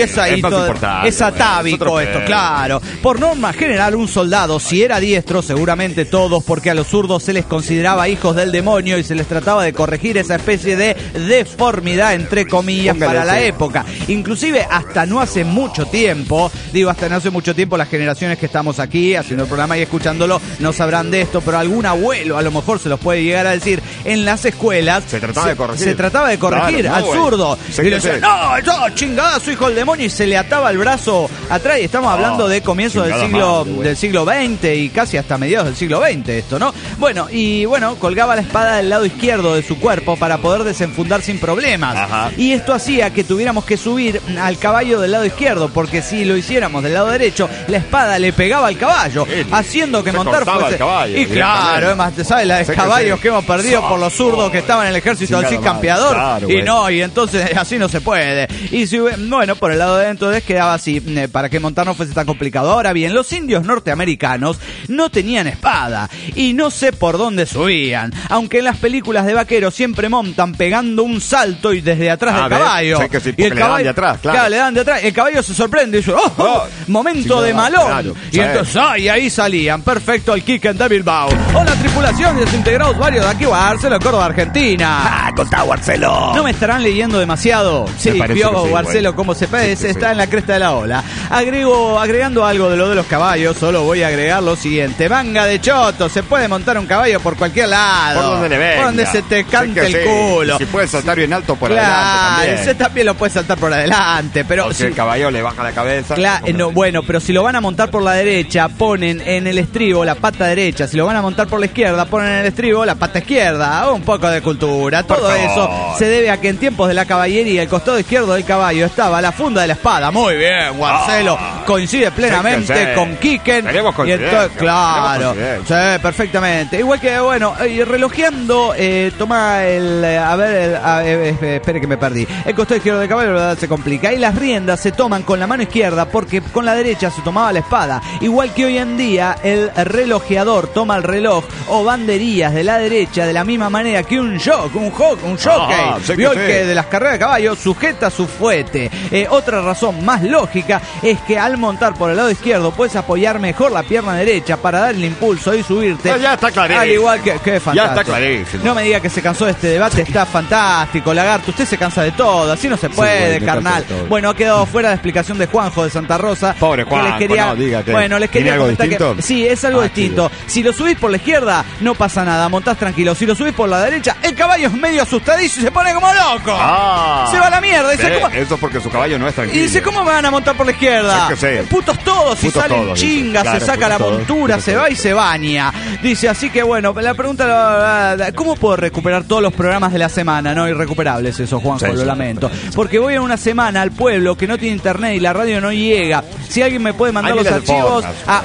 A: es atávico esto, claro. Por norma general, un soldado, si era diestro, seguramente todos, porque a los zurdos se les consideraba hijos del demonio y se les trataba de corregir esa especie de deformidad, entre comillas, para la época. Inclusive hasta no hace mucho tiempo, las generaciones que estamos aquí haciendo el programa y escuchándolo no sabrán de esto, pero algún abuelo a lo mejor se los puede llegar a decir. En las escuelas se trataba de corregir claro, al zurdo. Y le decían, no, chingadazo, hijo del demonio, y se le ataba el brazo atrás. Y estamos hablando de comienzos del siglo XX y casi hasta mediados del siglo XX esto, ¿no? Bueno, colgaba la espada del lado izquierdo de su cuerpo para poder desenfundar sin problemas. Ajá. Y esto hacía que tuviéramos que subir al caballo del lado izquierdo, porque si lo hiciéramos del lado derecho, la espada le pegaba al caballo, haciendo que montar fuese... Y claro, además, ¿sabes la de caballos que hemos perdido por los zurdos que estaban en el ejército del Cid Campeador? Claro, y entonces así no se puede. Y si, por el lado de entonces quedaba así, para que montar no fuese tan complicado. Ahora bien, los indios norteamericanos no tenían espada y no sé por dónde subían, aunque en las películas de vaqueros siempre montan pegando un salto y desde atrás del caballo.
D: Sí, y el caballo, le dan de atrás, claro.
A: Le dan de atrás. El caballo se sorprende y dice, momento de malón. Claro, y entonces, ahí salían. Perfecto, el Kicken de Bilbao. Hola, tripulación, desintegrados varios de aquí, Barcelona, Córdoba, Argentina.
E: Contá, Barcelo.
A: ¿No me estarán leyendo demasiado? Sí, vio Barcelo cómo se parece, está en la cresta de la ola. Agregando algo de lo de los caballos, solo voy a agregar lo siguiente. Manga de choto, se puede montar un caballo por cualquier lado.
D: Por donde le venga.
A: Por donde se te cante el culo.
D: Y si puedes saltar bien alto por adelante también.
A: Ese también lo puedes saltar por adelante, pero...
D: O si el caballo le baja la cabeza.
A: Claro, pero si lo van a montar por la derecha, ponen en el estribo la pata derecha. Si lo van a montar por la izquierda, ponen en el estribo la pata izquierda. Un poco de cultura. Todo eso se debe a que en tiempos de la caballería, el costado izquierdo del caballo estaba la funda de la espada. Muy bien, Marcelo. Coincide plenamente con Kicken. Y entonces, claro. Sí, perfectamente. Igual que, y relojeando, toma espere que me perdí. El costado izquierdo del caballo, la verdad, se complica. Y las riendas se toman con la mano izquierda porque con la derecha se tomaba la espada. Igual que hoy en día, el relojeador toma el reloj o banderías de la derecha de la misma manera que un jockey. Vio que de las carreras de caballo sujeta su fuete. Otra razón más lógica es que al montar por el lado izquierdo puedes apoyar mejor la pierna derecha para dar el impulso y subirte.
D: Ya está clarísimo.
A: Al igual que fantástico.
D: Ya está clarísimo.
A: No me diga que se cansó de este debate, está fantástico, Lagarto. Usted se cansa de todo, así no se puede, carnal. Bueno, ha quedado fuera la explicación de Juanjo de Santa Rosa.
D: Pobre Juanjo,
A: les quería comentar que sí, es algo distinto. Si lo subís por la izquierda, no pasa nada, montás tranquilo. Si lo subís por la derecha, el caballo es medio asustadizo y se pone como loco. Se va a la mierda. Dice,
D: eso es porque su caballo no es tranquilo.
A: Y dice, ¿cómo me van a montar por la izquierda? Putos todos, si salen chingas, claro, se saca la montura, se va y se baña. Dice, así que la pregunta, ¿cómo puedo recuperar todos los programas de la semana? No irrecuperables eso, Juanjo, lo lamento. Porque voy en una semana al pueblo que no tiene internet y la radio no llega. Si alguien me puede mandar los archivos a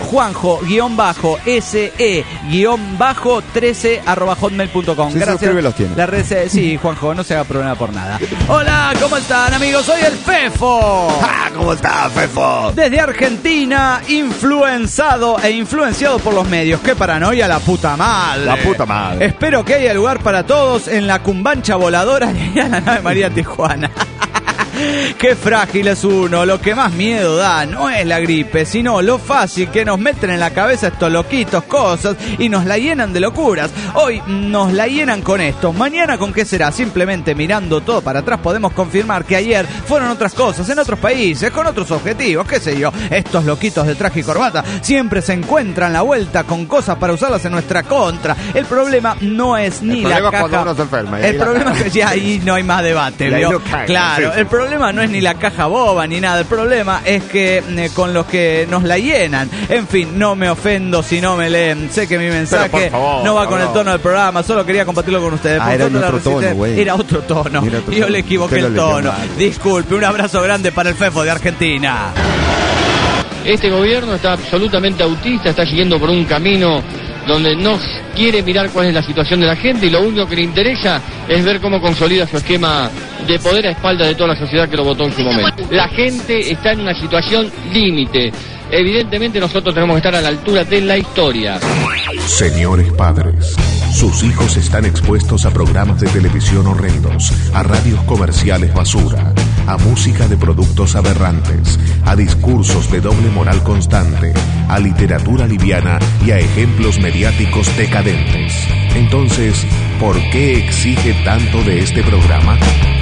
A: Juanjo-se-13@hotmail.com. Gracias. La red, sí, Juanjo, no se haga problema por nada. Hola, ¿cómo están, amigos? Soy el Fefo.
E: ¿Cómo está, Fefo?
A: Desde Argentina, influenciado por los medios. ¡Qué paranoia, la puta madre!
D: La puta madre.
A: Espero que haya lugar para todos en la cumbancha voladora de la nave María Tijuana. Qué frágil es uno. Lo que más miedo da no es la gripe, sino lo fácil que nos meten en la cabeza estos loquitos cosas y nos la llenan de locuras. Hoy nos la llenan con esto. Mañana con qué será. Simplemente mirando todo para atrás podemos confirmar que ayer fueron otras cosas, en otros países, con otros objetivos, qué sé yo. Estos loquitos de traje y corbata siempre se encuentran la vuelta con cosas para usarlas en nuestra contra. El problema no es ni la caja.
D: Cuando uno se enferma,
A: el problema es que ya ahí no hay más debate, ¿vio? Claro, el problema no es ni la caja boba ni nada. El problema es que con los que nos la llenan. En fin, no me ofendo si no me leen. Sé que mi mensaje no va con el tono del programa. Solo quería compartirlo con ustedes.
E: Era otro tono, güey.
A: Era otro tono. Y yo le equivoqué el tono. Disculpe, un abrazo grande para el Fefo de Argentina.
F: Este gobierno está absolutamente autista, está siguiendo por un camino donde no quiere mirar cuál es la situación de la gente y lo único que le interesa es ver cómo consolida su esquema de poder a espaldas de toda la sociedad que lo votó en su momento. La gente está en una situación límite. Evidentemente nosotros tenemos que estar a la altura de la historia.
B: Señores padres, sus hijos están expuestos a programas de televisión horrendos, a radios comerciales basura, a música de productos aberrantes, a discursos de doble moral constante, a literatura liviana y a ejemplos mediáticos decadentes. Entonces, ¿por qué exige tanto de este programa?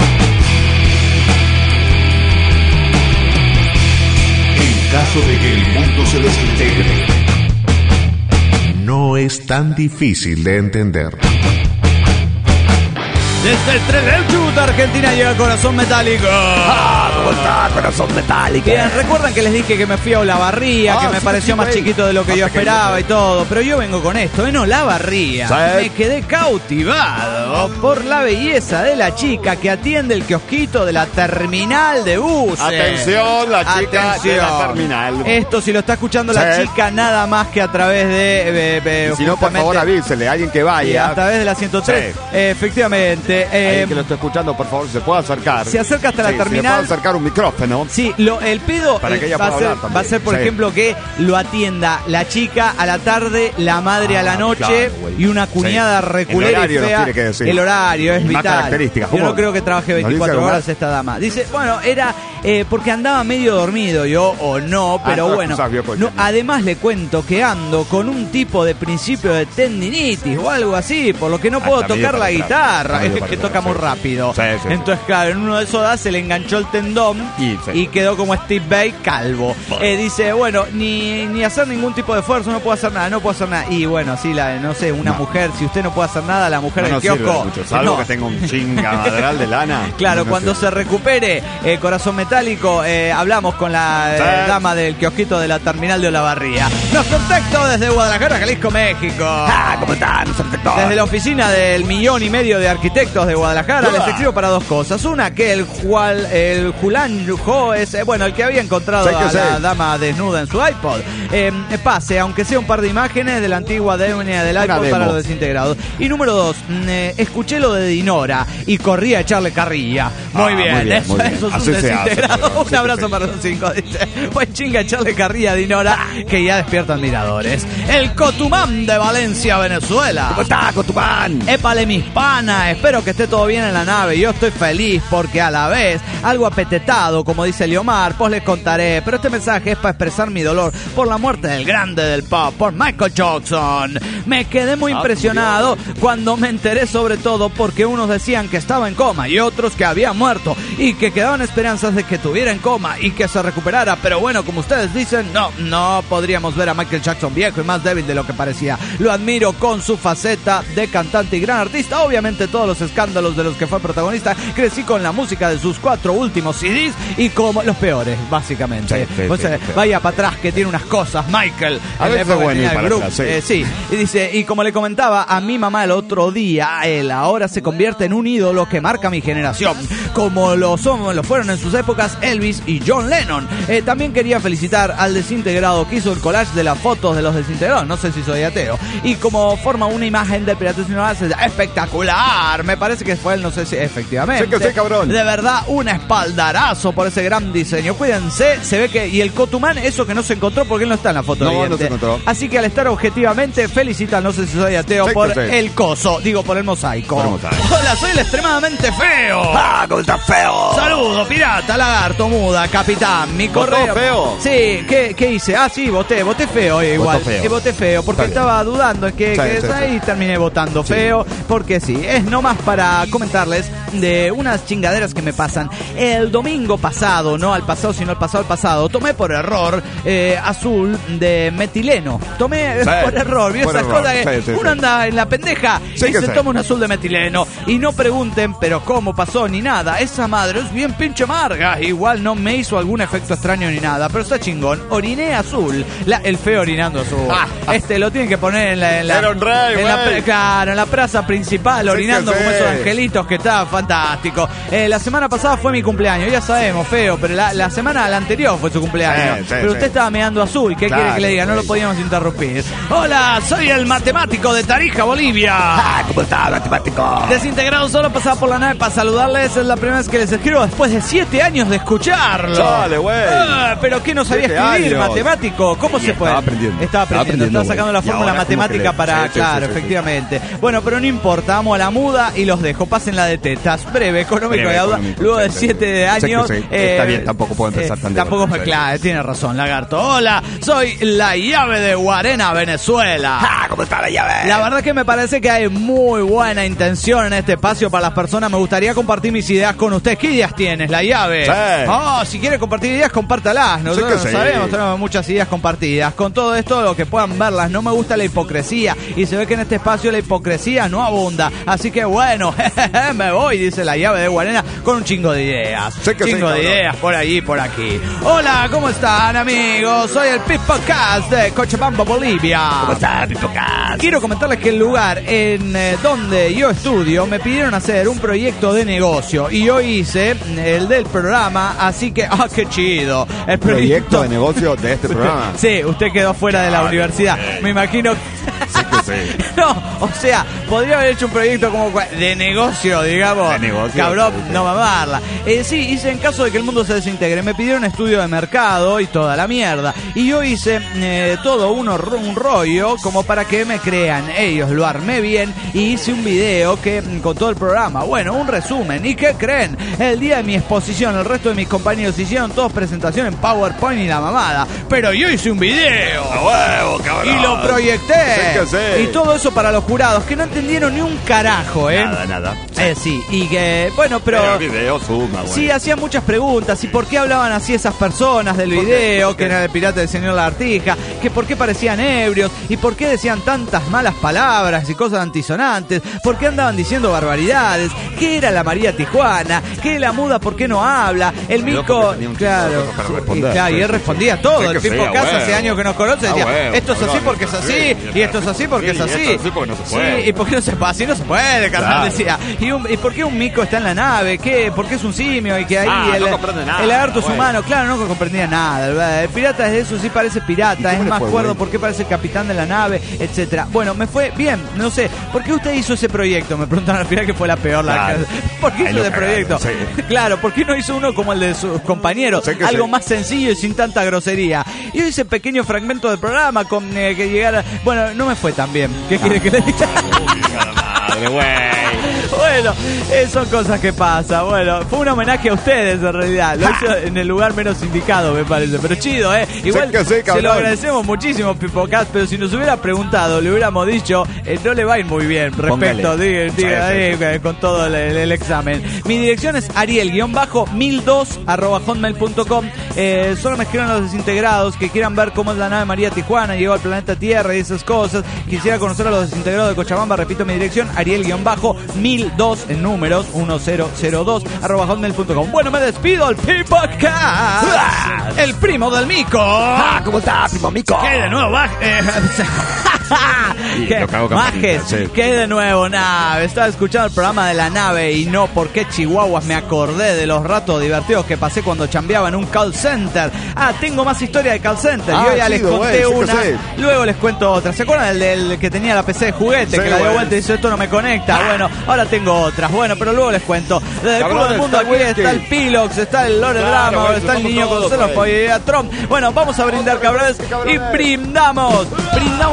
B: En caso de que el mundo se desintegre, no es tan difícil de entender.
A: Desde el tren del Chubut, Argentina, llega Corazón Metálico.
E: ¿Cómo está, Corazón Metálico?
A: Bien, recuerdan que les dije que me fui a Olavarría, que me pareció más chiquito de lo que yo esperaba y todo. Pero yo vengo con esto, en Olavarría. Me quedé cautivado por la belleza de la chica que atiende el kiosquito de la terminal de buses.
D: Atención, la chica de la terminal.
A: Esto, si lo está escuchando la chica, nada más que a través de...
D: si no, por favor, avísele a alguien que vaya.
A: A través de la 103, efectivamente.
D: Alguien que lo está escuchando, por favor, se puede acercar.
A: Se acerca hasta la terminal.
D: Se puede acercar un micrófono.
A: Sí, el pedo
D: para que ella
A: va a ser, por ejemplo, que lo atienda la chica a la tarde, la madre a la noche, claro, y una cuñada reculera y fea. El horario es vital. Yo no creo que trabaje 24 horas esta dama. Dice, bueno, era porque andaba medio dormido yo, o no, pero bueno. No, además le cuento que ando con un tipo de principio de tendinitis o algo así, por lo que no puedo tocar la guitarra. Que toca muy rápido. Entonces, claro, en uno de esos se le enganchó el tendón y quedó como Steve Vai calvo. Dice, bueno, ni hacer ningún tipo de esfuerzo, no puedo hacer nada. Y bueno, sí, no sé, una mujer, si usted no puede hacer nada, la mujer del kiosco.
D: Salvo que tenga un chingamadral de lana.
A: Claro, cuando se recupere Corazón Metálico, hablamos con la dama del kiosquito de la terminal de Olavarría. Nos contactó desde Guadalajara, Jalisco, México.
E: ¿Cómo están?
A: Desde la oficina del 1,5 millones de arquitectos de Guadalajara, les escribo para dos cosas. Una, que el Julanjo es, el que había encontrado a la dama desnuda en su iPod, pase, aunque sea un par de imágenes de la antigua demo del iPod para los desintegrados. Y número 2, escuché lo de Dinora y corrí a echarle carrilla. Muy bien, eso es un desintegrado. Un abrazo para los 5, dice. Pues chinga, echarle carrilla a Dinora, que ya despierta admiradores. El Cotumán de Valencia, Venezuela.
E: ¿Cómo está, Cotumán?
A: Épale, mis panas, espero que esté todo bien en la nave. Yo estoy feliz porque a la vez algo apetetado, como dice Leomar, pues les contaré. Pero este mensaje es para expresar mi dolor por la muerte del grande del pop, por Michael Jackson. Me quedé muy impresionado cuando me enteré, sobre todo porque unos decían que estaba en coma y otros que había muerto y que quedaban esperanzas de que estuviera en coma y que se recuperara. Pero bueno, como ustedes dicen, no podríamos ver a Michael Jackson viejo y más débil de lo que parecía. Lo admiro con su faceta de cantante y gran artista. Obviamente todos los escándalos de los que fue protagonista, crecí con la música de sus 4 últimos CDs y como los peores, básicamente. Vaya para atrás que tiene unas cosas, Michael.
D: A veces bueno para atrás,
A: sí. Y dice, y como le comentaba a mi mamá el otro día, él ahora se convierte en un ídolo que marca mi generación, como lo fueron en sus épocas Elvis y John Lennon. También quería felicitar al desintegrado que hizo el collage de las fotos de los desintegrados, no sé si soy ateo, y como forma una imagen del Piratas y Novedades espectacular. Me parece que fue él, no sé si efectivamente.
D: Sí que sí, cabrón.
A: De verdad, un espaldarazo por ese gran diseño. Cuídense, se ve que... Y el Cotumán, eso que no se encontró porque él no está en la foto.
D: No se encontró.
A: Así que al estar objetivamente, felicitan, no sé si soy ateo, por el coso. Digo, por el mosaico. Hola, soy el extremadamente feo.
E: ¿Cómo ¿cómo estás, feo?
A: Saludo, pirata, lagarto, muda, capitán, mi
D: ¿Votó
A: correo.
D: feo?
A: Sí, ¿qué hice? Ah, sí, voté feo igual.
D: Votó feo.
A: Voté feo, porque
D: Está bien.
A: estaba dudando en qué
D: Sí,
A: es ahí y terminé votando feo, porque sí. Es nomás para comentarles de unas chingaderas que me pasan. El domingo pasado, no al pasado, sino al pasado, tomé por error azul de metileno. Tomé por error, ¿vio
D: por
A: esas
D: error.
A: cosas que
D: Sí,
A: uno anda en la pendeja
D: Sí
A: y
D: que
A: se
D: sí.
A: toma un azul de metileno? Y no pregunten, pero cómo pasó ni nada. Esa madre es bien pinche amarga. Igual no me hizo algún efecto extraño ni nada, pero está chingón. Oriné azul. El feo orinando azul. Lo tienen que poner en la
D: Era un rey, güey.
A: claro, en la plaza principal, orinando
D: que
A: como
D: sí.
A: esos angelitos, que está fantástico. La semana pasada fue mi cumpleaños, ya sabemos, feo, pero la semana anterior fue su cumpleaños.
D: Sí,
A: pero usted estaba meando azul, ¿qué
D: Claro,
A: quiere que le diga? No lo
D: güey.
A: podíamos interrumpir. Hola, soy el matemático de Tarija, Bolivia.
E: ¿Cómo estás, matemático?
A: Desintegrado, solo pasaba por la nave para saludarles. Es la primera vez que les escribo después de 7 años de escucharlo.
D: Dale, güey.
A: Pero que no sabía
D: 7
A: escribir,
D: años.
A: matemático. ¿Cómo se puede? Estaba aprendiendo, estaba sacando la
D: güey.
A: fórmula
D: Y ahora, ¿cómo
A: matemática
D: que le-
A: para,
D: sí,
A: claro,
D: sí,
A: efectivamente. Bueno, pero no importa, amo a la muda y los dejo. Pasen la de tetas. Breve, económico
D: Breve,
A: y audaz.
D: económico,
A: Luego de
D: sí,
A: 7
D: sí.
A: años.
D: Sé que sí. Está bien, tampoco puedo empezar tan de
A: Tampoco
D: golpe,
A: me,
D: sí.
A: claro, tiene razón, lagarto. Hola, soy la llave de Guarena, Venezuela.
E: ¿Cómo está la llave?
A: La verdad que me parece que hay muy buena intención en este espacio para las personas. Me gustaría compartir mis ideas con usted. ¿Qué ideas tienes, la llave?
D: Sí.
A: Oh, si quiere compartir ideas, compártalas. Nosotros
D: Sí que sí.
A: sabemos, tenemos muchas ideas compartidas. Con todo esto, lo que puedan verlas. No me gusta la hipocresía. Y se ve que en este espacio la hipocresía no abunda. Así que bueno, me voy, dice la llave de Guarena, con un chingo de ideas.
D: Sí que sí,
A: Chingo de
D: cabrón.
A: ideas por allí y por aquí. Hola, ¿cómo están, amigos? Soy el Pipocast de Cochabamba, Bolivia.
E: ¿Cómo estás, Pipocas?
A: Quiero comentarles que el lugar en donde yo estudio me pidieron hacer un proyecto de negocio y yo hice el del programa, así que qué chido. El
D: Proyecto de negocio de este programa.
A: Sí, usted quedó fuera de la universidad. Me imagino
D: Sí que sí.
A: no, o sea, podría haber hecho un proyecto como de negocio, digamos.
D: De negocio,
A: Cabrón,
D: sí, sí.
A: no mamarla. Sí, hice en caso de que el mundo se desintegre. Me pidieron estudio de mercado y toda la mierda. Y yo hice todo un rollo como para que me crean. Ellos lo armé bien y hice un video con todo el programa. Bueno, un resumen. ¿Y qué creen? El día de mi exposición, el resto de mis compañeros hicieron todos presentación en PowerPoint y la mamada. Pero yo hice un video.
D: ¡A huevo, cabrón!
A: Y lo proyecté.
D: Sí que sí.
A: Y todo eso para los jurados, que no entendieron ni un carajo, ¿eh?
D: Nada.
A: Sí, y que, bueno, pero...
D: el video suma, güey.
A: Sí, hacían muchas preguntas. ¿Y por qué hablaban así esas personas del video?
D: ¿Por qué?
A: Que era el pirata del señor Lagartija. Que por qué parecían ebrios. Y por qué decían tantas malas palabras y cosas antisonantes. ¿Por qué andaban diciendo barbaridades? ¿Qué era la María Tijuana? ¿Qué la muda? ¿Por qué no habla? El
D: Yo
A: Mico...
D: porque tenía un chingo de
A: Claro.
D: cosas para
A: Sí,
D: responder.
A: claro, y
D: Sí,
A: él
D: sí,
A: respondía
D: sí.
A: todo.
D: Sí
A: El
D: que
A: Pipo
D: sí, a
A: Casa hace
D: huevo.
A: años que nos conoce.
D: A
A: Decía,
D: huevo,
A: esto es así
D: cabrón,
A: porque es
D: esto
A: así.
D: sí,
A: Y esto es así porque es
D: y
A: así.
D: esto es así porque no se puede.
A: Sí, y por qué no se puede, así no se puede, carnal,
D: Claro.
A: decía. ¿Y por qué un mico está en la nave? ¿Por qué es un simio? Y que ahí
D: no comprende nada,
A: el lagarto es
D: güey.
A: humano, claro, no comprendía nada. ¿Verdad? El pirata es eso, sí parece pirata, es
D: cómo le
A: más
D: fue,
A: cuerdo
D: güey?
A: porque parece el capitán de la nave, etcétera. Bueno, me fue bien, no sé. ¿Por qué usted hizo ese proyecto? Me preguntaron al final que fue la peor.
D: Claro.
A: ¿Por qué
D: Ahí
A: hizo
D: lo
A: ese
D: cagaron,
A: proyecto?
D: sí.
A: Claro, ¿por qué no hizo uno como el de sus compañeros?
D: Sé que
A: Algo
D: sí.
A: más sencillo y sin tanta grosería. Yo hice pequeño fragmento del programa con que llegara... Bueno, no me fue tan bien. ¿Qué quiere que le diga?
D: Madre, güey.
A: Bueno, son cosas que pasan. Bueno, fue un homenaje a ustedes en realidad. Lo hizo en el lugar menos indicado, me parece. Pero chido, ¿eh? Igual
D: que sí,
A: se
D: cabrón.
A: lo agradecemos muchísimo, Pipocast. Pero si nos hubiera preguntado, le hubiéramos dicho, no le va a ir muy bien respecto,
D: Póngale.
A: diga, con todo el examen. Mi dirección es ariel-1002@hotmail.com. Solo me escriben los desintegrados que quieran ver cómo es la nave María Tijuana, llegó al planeta Tierra y esas cosas. Quisiera conocer a los desintegrados de Cochabamba. Repito mi dirección, ariel-1002 en números 1002 @hotmail.com. Bueno, me despido, el Pipocast, el primo del Mico.
E: ¿Cómo está, primo Mico?
A: ¿Qué de nuevo?
D: Y
A: ¿Qué?
D: lo cago campanita,
A: Majes,
D: sí.
A: ¿qué de nuevo? Nave. Estaba escuchando el programa de la nave y no porque Chihuahuas me acordé de los ratos divertidos que pasé cuando chambeaba en un call center. Tengo más historia de call center. Yo ya les
D: chido,
A: conté
D: güey, sí que
A: una,
D: sí.
A: luego les cuento otra. ¿Se acuerdan del que tenía la PC de juguete?
D: Sí,
A: Que la dio
D: güey.
A: vuelta y dice, esto no me conecta. Bueno, ahora tengo otras. Bueno, pero luego les cuento. Desde el
D: Cabrón,
A: culo del mundo
D: está
A: aquí
D: Whisky.
A: está el Pilox, está el Lore
D: Claro,
A: Drama,
D: güey,
A: está el
D: estamos
A: niño
D: todos,
A: con celos
D: güey.
A: Trump. Bueno, vamos a brindar, cabrones, y brindamos por el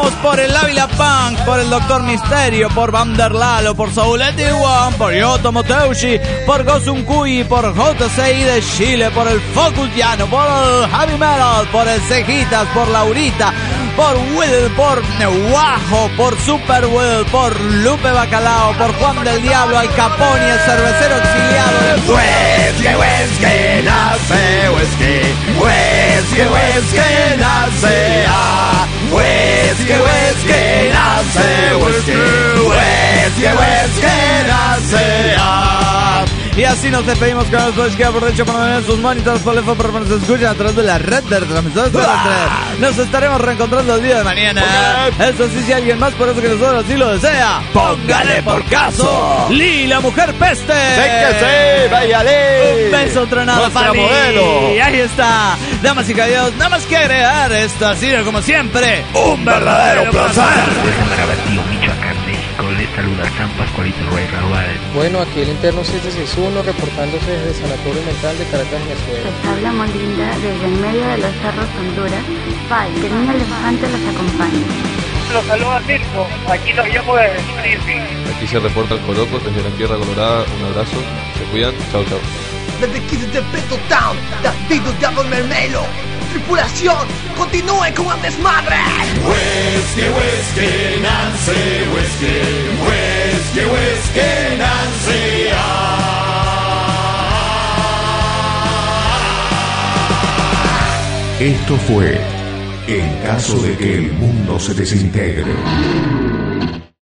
A: el Ávila Punk, por el Doctor Misterio, por Vanderlalo, por Saulete One, por Yoto Moteushi, por Gosun Kui, por JCI de Chile, por el Focus Llano, por el Heavy Metal, por el Cejitas, por Laurita, por Will, por Guajo, por Super Will, por Lupe Bacalao, por Juan del Diablo, Al Capone, el cervecero exiliado.
E: Whisky, whisky, nace whisky. Whisky, whisky, nace whisky, whisky, nace whisky. Whisky, whisky, nace
A: Y así nos despedimos con los dos que aprovecho para mantener sus monitores por teléfono para que nos escuchen a través de la red de retransmisores terrestres. Nos estaremos reencontrando el día de mañana. Eso sí, si alguien más por eso que nosotros así lo desea, póngale por caso. Lee, la mujer peste.
D: ¡Sí que sí! ¡Váyale!
A: Un beso tronado
D: Nuestra
A: para Lee.
D: modelo.
A: Y ahí está. Damas y caballeros, nada más que agregar esto ha sido como siempre
E: un verdadero placer.
G: Desde Marabatío, Michoacán, México, les saluda San Pascualito Rey Raúl.
H: Bueno, aquí el interno 761 reportándose desde el Sanatorio Mental de Caracas, Venezuela.
I: Les habla Molinda desde en medio de los cerros Honduras. Bye, que el niño elefante los acompañe.
J: Los saluda Mirko, aquí los llamo de Griffin.
K: Aquí se reporta el Coloco desde la Tierra Colorada, un abrazo, se cuidan, chao chao.
L: Desde Kids de Peto Town, David Diablo Mermelo. Tripulación, continúe con el desmadre.
E: Whisky, whisky, Nancy, whisky. Whisky, whisky, Nancy.
B: Esto fue En caso de que el mundo se desintegre.